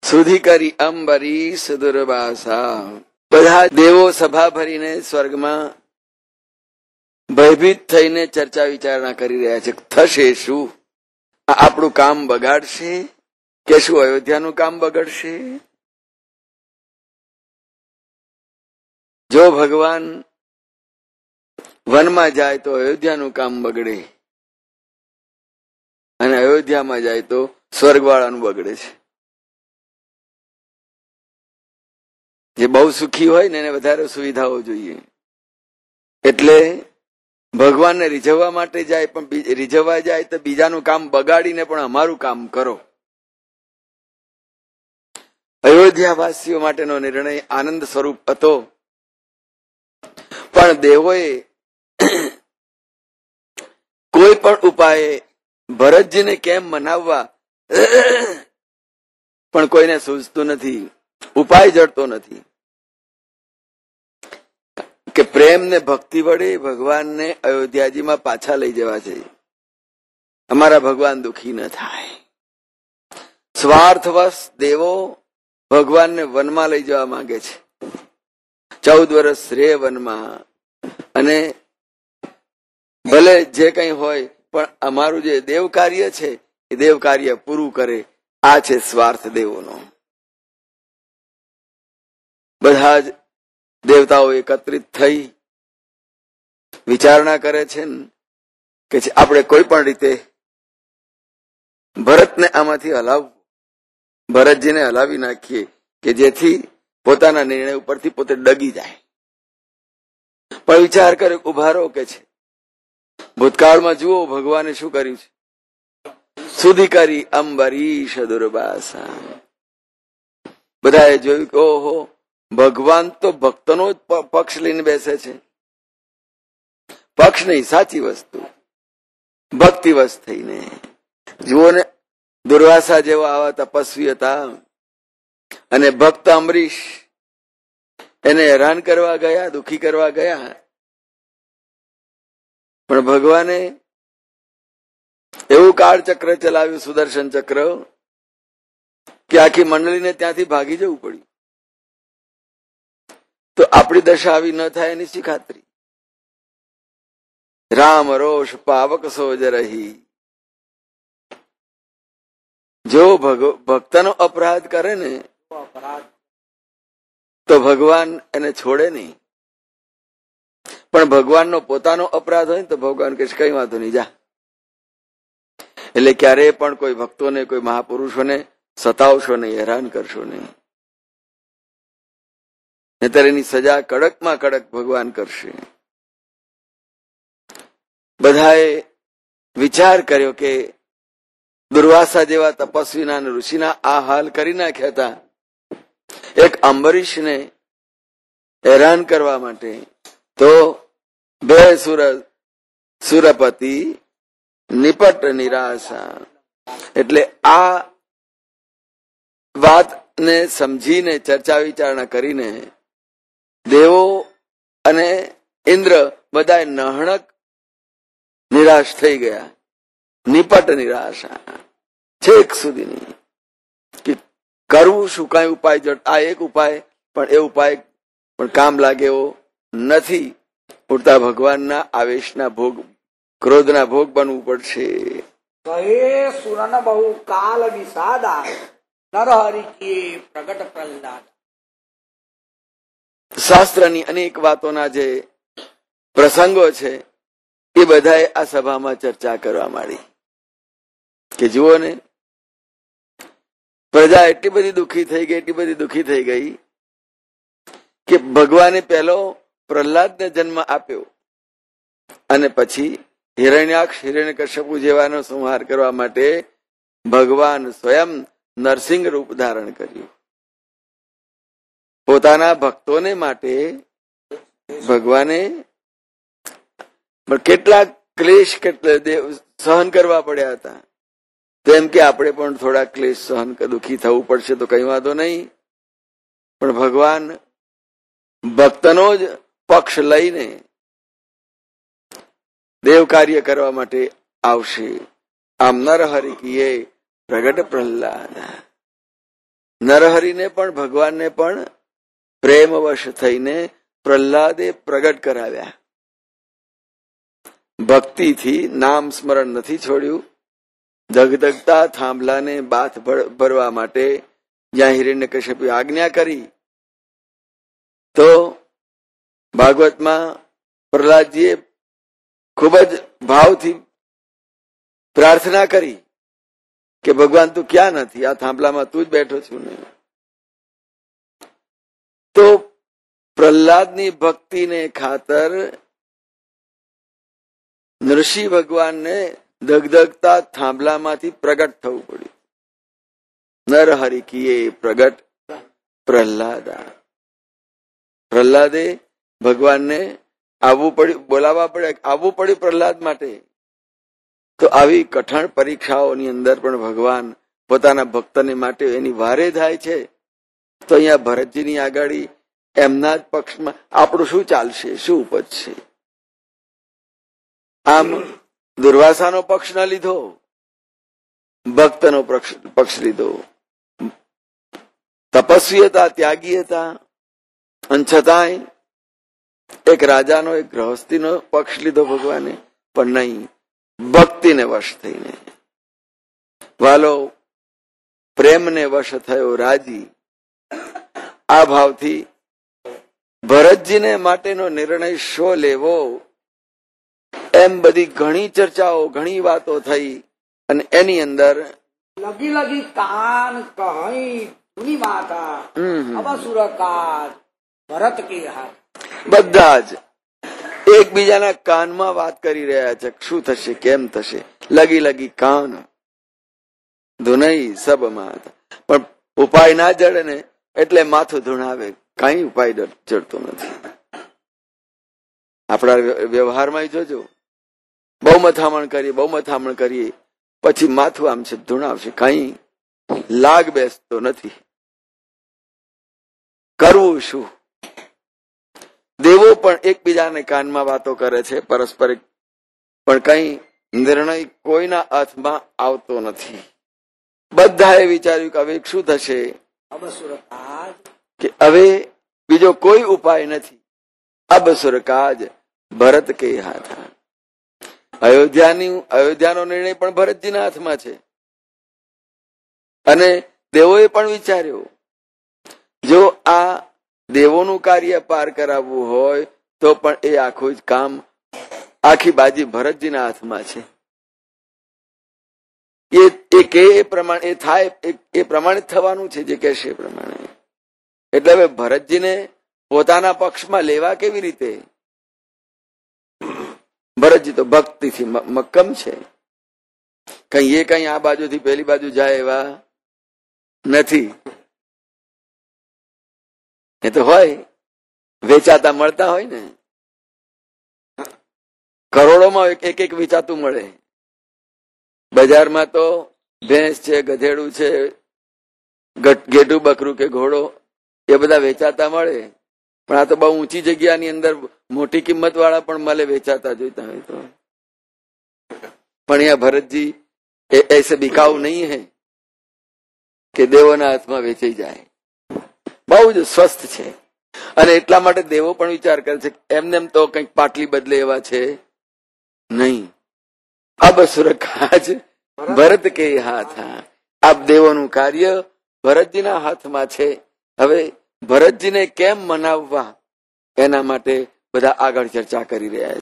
સુધી કરી અંબરીશ દુર્વાસા. બધા દેવો સભા ભરીને સ્વર્ગમાં ભયભીત થઈને ચર્ચા વિચારણા કરી રહ્યા છે. થશે શું? આપણું કામ બગાડશે કે શું અયોધ્યાનું કામ બગડશે? જો ભગવાન વનમાં જાય તો અયોધ્યાનું કામ બગડે, અને અયોધ્યામાં જાય તો સ્વર્ગવાળાનું બગડે છે. જે બહુ સુખી હોય ને એને વધારે સુવિધાઓ જોઈએ. એટલે ભગવાનને રીઝવવા માટે જાય, પણ રીઝવવા જાય તો બીજાનું કામ બગાડીને પણ અમારું કામ કરો. અયોધ્યાવાસીઓ માટેનો નિર્ણય આનંદ સ્વરૂપ હતો, પણ દેવોએ કોઈ પણ ઉપાયે ભરતજીને કેમ મનાવવા પણ કોઈને સૂઝતું નથી, ઉપાય જડતો નથી. કે પ્રેમ ને ભક્તિ વડે ભગવાનને અયોધ્યાજીમાં પાછા લઈ જવા છે. અમારા ભગવાન દુખી ન થાય. સ્વાર્થવશ દેવો ભગવાનને વનમાં લઈ જવા માંગે છે. 14 વર્ષ રે વનમાં, અને ભલે જે કંઈ હોય પણ અમારું જે દેવ કાર્ય છે એ દેવ કાર્ય પૂરું કરે. આ છે સ્વાર્થ દેવોનો. બધા જ દેવતાઓ એકત્રિત થઈ વિચારણા કરે છે કે આપણે કોઈ પણ રીતે ભરતને આમાંથી હલાવવું, ભરતજીને હલાવી નાખીએ કે જેથી પોતાના નિર્ણય ઉપરથી પોતે ડગી જાય. પણ વિચાર કરે, ઉભા રહો કે છે. ભૂતકાળમાં જુઓ ભગવાને શું કર્યું છે. સુધી કરી અંબરીશ દુર્વાસા. બધાએ જોયું કે ઓહો, ભગવાન તો ભક્તનો જ પક્ષ લઈને બેસે છે. પક્ષ નહીં, સાચી વસ્તુ, ભક્તિવશ થઈને. જુઓ ને, દુર્વાસા જેવા આવા તપસ્વી હતા, અને ભક્ત અંબરીશ એને હેરાન કરવા ગયા, દુખી કરવા ગયા. પણ ભગવાને એવું કાળચક્ર ચલાવ્યું, સુદર્શન ચક્ર, કે આખી મંડળીને ત્યાંથી ભાગી જવું પડ્યું. તો આપણી દશા આવી ન થાય એની શી ખાતરી? રામ રોષ પાવક સોજ રહી. જો ભક્તનો અપરાધ કરે ને તો ભગવાન એને છોડે નહીં. પણ ભગવાનનો પોતાનો અપરાધ હોય ને તો ભગવાન કહે કઈ વાંધો નહીં, જા. એટલે ક્યારેય પણ કોઈ ભક્તોને, કોઈ મહાપુરુષોને સતાવશો નહીં, હેરાન કરશો નહીં. નહીંતર એની સજા કડકમાં કડક ભગવાન કરશે. બધાએ વિચાર કર્યો કે દુર્વાસા જેવા તપસ્વીના અને ઋષિના આ હાલ કરી નાખ્યા હતા. એક અંબરીશને હેરાન કરવા માટે તો બે સુરપતિ નિપટ નિરાશા. એટલે આ વાતને સમજીને ચર્ચા વિચારણા કરીને દેવો અને ઇન્દ્ર બધા નહણક નિરાશ થઈ ગયા. નિપટ નિરાશા છેક સુધીની કે કરવું શું, કઈ ઉપાય જડ. આ એક ઉપાય, પણ એ ઉપાય પણ કામ લાગે એવો નથી. ઉડતા ભગવાનના આવેશના ભોગ, ક્રોધના ભોગ બનવું પડશે. સુરન બહુ કાલ વિષાદા નરહરિ કી પ્રગટ પ્રહલાદ. શાસ્ત્રની અનેક વાતોના જે પ્રસંગો છે એ બધાએ આ સભામાં ચર્ચા કરવા માંડી. કે જુઓ ને, પ્રજા એટલી બધી દુઃખી થઈ ગઈ, એટલી બધી દુઃખી થઈ ગઈ કે ભગવાને પહેલો પ્રહલાદને જન્મ આપ્યો, અને પછી હિરણ્યાક્ષ, હિરણ્યકશ્યપુ જેવાનો સંહાર કરવા માટે ભગવાન સ્વયં નરસિંહ રૂપ ધારણ કર્યું. પોતાના ભક્તોને માટે ભગવાને કેટલાક ક્લેશ સહન કરવા પડ્યા હતા. તો એમ કે આપણે પણ થોડા ક્લેશ સહન, દુઃખી થવું પડશે તો કઈ વાંધો નહીં. પણ ભગવાન ભક્તનો જ પક્ષ લઈને દેવ કાર્ય કરવા માટે આવશે. આમ નરહરિ કીએ પ્રગટ પ્રહલાદ. નરહરિને પણ ભગવાનને પણ પ્રેમવશ થઈને પ્રહલાદે પ્રગટ કરાવ્યા. ભક્તિથી નામ સ્મરણ નથી છોડ્યું. ધગધગતા થાંભલાને બાથ ભરવા માટે જ્યાં હિરણ્યકશ્યપે આજ્ઞા કરી, તો ભાગવતમાં પ્રહલાદજીએ ખૂબ જ ભાવથી પ્રાર્થના કરી કે ભગવાન તું ક્યાં નથી? આ થાંભલામાં તું જ બેઠો છું ને. તો પ્રહલાદની ભક્તિને ખાતર નૃષિ ભગવાનને ધગધગતા થાંભલામાંથી પ્રગટ થવું પડ્યું. નરહરિ કીએ પ્રગટ પ્રહલાદા. પ્રહલાદે ભગવાનને આવવું પડ્યું, બોલાવવા પડે, આવવું પડ્યું પ્રહલાદ માટે. તો આવી કઠણ પરીક્ષાઓની અંદર પણ ભગવાન પોતાના ભક્તને માટે એની વારે થાય છે. તો અહીંયા ભરતજીની આગળ એમના જ પક્ષમાં આપણું શું ચાલશે, શું ઉપજશે? આમ દુર્વાસાનો પક્ષ ન લીધો, ભક્તનો પક્ષ લીધો. તપસ્વી હતા, ત્યાગી હતા, અને છતાંય એક રાજાનો, એક ગૃહસ્થીનો પક્ષ લીધો ભગવાને, પણ નહીં, ભક્તિને વશ થઈને. વાલો પ્રેમને વશ થયો રાજી. આ ભાવથી ભરતજીને માટેનો નિર્ણય શો લેવો, એમ બધી ઘણી ચર્ચાઓ, ઘણી વાતો થઈ. અને એની અંદર લગી લગી કાન કહી સુની માતા અવસુર કાજ ભરત કે હાથ. બધા જ એકબીજાના કાનમાં વાત કરી રહ્યા છે, શું થશે, કેમ થશે. લગી લગી કાન ધુનઈ સબ માતા. પણ ઉપાય ના જડે ને એટલે માથું ધુણાવે. કઈ ઉપાય જડતો નથી. આપણા વ્યવહારમાં જોજો, બહુ મથામણ કરીએ, પછી માથું આમ છે ધુણાવશે, કઈ લાગ બેસતો નથી. કરવું શું? દેવો પણ એકબીજાને કાનમાં વાતો કરે છે પરસ્પર, પણ કઈ નિર્ણય કોઈના હાથમાં આવતો નથી. બધાએ વિચાર્યું કે હવે શું થશે, કે હવે બીજો કોઈ ઉપાય નથી. અબસુર કાજ ભરત કે હાથ. અયોધ્યાનો નિર્ણય પણ ભરતજીના હાથમાં છે. અને દેવોએ પણ વિચાર્યો, જો આ દેવોનું કાર્ય પાર કરાવવું હોય તો પણ એ આખું જ કામ, આખી બાજી ભરતજીના હાથમાં છે. એ કે એ પ્રમાણે એ થાય, એ પ્રમાણે થવાનું છે, જે કહેશે એ પ્રમાણે. એટલે હવે ભરતજીને પોતાના પક્ષમાં લેવા કેવી રીતે? ભરતજી તો ભક્તિથી મક્કમ છે. કઈ આ બાજુથી પેલી બાજુ જાય એવા નથી. એ તો હોય, વેચાતા મળતા હોય ને, કરોડોમાં એક વેચાતું મળે. બજારમાં તો ભેંસ છે, ગધેડું છે, ઘેટું બકરું કે ઘોડો, એ બધા વેચાતા મળે. પણ આ તો બહુ ઊંચી જગ્યાની અંદર મોટી કિંમત વાળા પણ મળે, વેચાતા જોઈતા હોય તો. પણ અહીંયા ભરતજી એસે બિકાઉ નહીં હે કે દેવોના હાથમાં વેચાઈ જાય. બહુ જ સ્વસ્થ છે. અને એટલા માટે દેવો પણ વિચાર કરે છે, એમને એમ તો કંઈક પાટલી બદલે એવા છે નહીં. અબસુર કાજ ભરત કે હાથ. આ દેવોનું કાર્ય ભરતજીના હાથમાં છે. હવે ભરતજીને કેમ મનાવવા, એના માટે બધા આગળ ચર્ચા કરી રહ્યા છે.